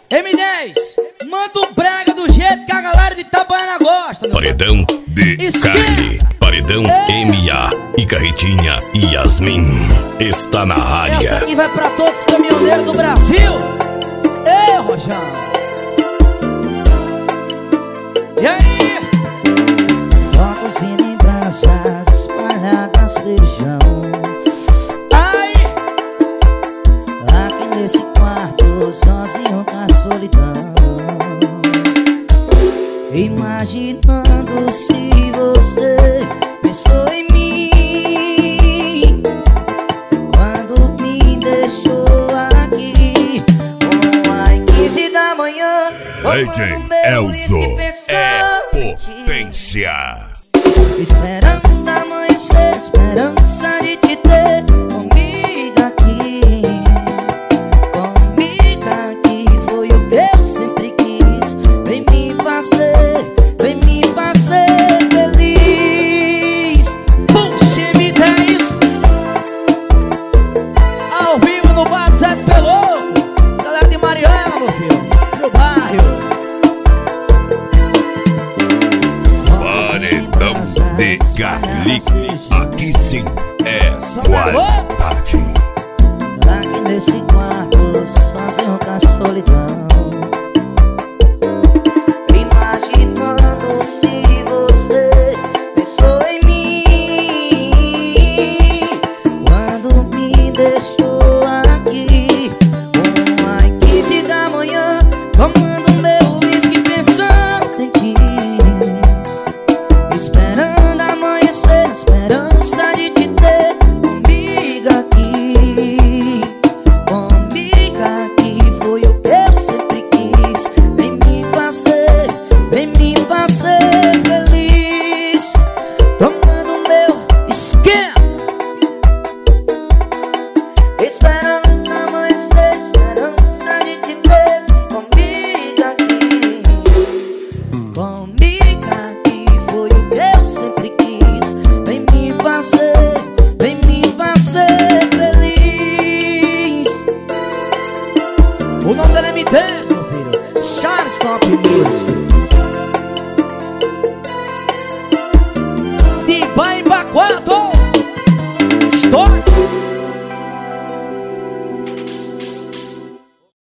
M10, manda o brega do jeito que a galera de Itabaiana gosta. Paredão de Carne, Paredão MA e Carretinha e Yasmin está na área. Essa aqui vai pra todos os caminhoneiros do Brasil. Ei, Rojão. E aí? Focos e lembranças espalhadas feijão. Ai! Aqui nesse quarto, sozinho com a solidão, imaginando se você pensou em mim quando me deixou aqui. Às 15 da manhã, DJ Elzo é potência. esperando amanhecer, esperança de te ter comigo aqui. Comigo aqui foi o que eu sempre quis. Vem me fazer feliz. Puxa, M10 ao vivo no bar Zé Pelô. Galera de Mariana, meu filho, no bairro. Paredão de Carne, aqui sim é qualidade. Aqui nesse quarto, sozinho com a solidão, imaginando se você pensou em mim quando me deixou aqui. Às 15 da manhã, tomando